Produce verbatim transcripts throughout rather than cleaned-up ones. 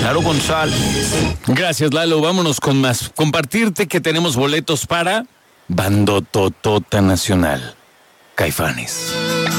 Lalo González. Gracias, Lalo. Vámonos con más. Compartirte que tenemos boletos para Bandototota Nacional. Caifanes.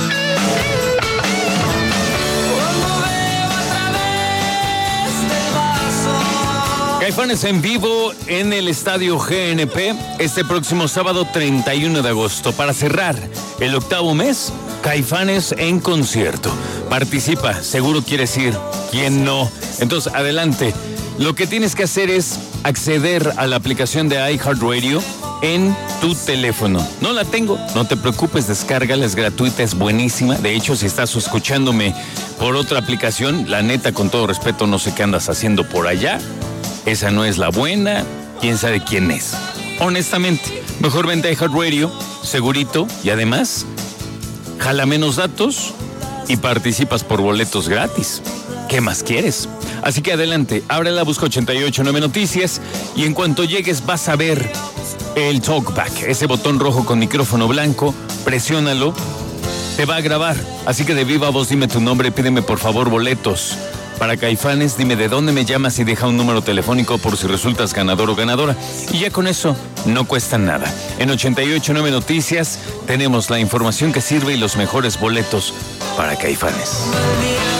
Caifanes en vivo en el Estadio G N P este próximo sábado treinta y uno de agosto. Para cerrar el octavo mes, Caifanes en concierto. Participa, seguro quieres ir. ¿Quién no? Entonces, adelante. Lo que tienes que hacer es acceder a la aplicación de iHeartRadio en tu teléfono. No la tengo, no te preocupes, descárgala, es gratuita, es buenísima. De hecho, si estás escuchándome por otra aplicación, la neta, con todo respeto, no sé qué andas haciendo por allá. Esa no es la buena, quién sabe quién es. Honestamente, mejor vente a iHeartRadio, segurito, y además, jala menos datos y participas por boletos gratis. ¿Qué más quieres? Así que adelante, ábrela, busca ochenta y ocho nueve Noticias y en cuanto llegues vas a ver el Talkback, ese botón rojo con micrófono blanco, presiónalo, te va a grabar. Así que de viva voz dime tu nombre, pídeme por favor boletos para Caifanes, dime de dónde me llamas y deja un número telefónico por si resultas ganador o ganadora. Y ya con eso no cuesta nada. En ochenta y ocho nueve Noticias tenemos la información que sirve y los mejores boletos para Caifanes.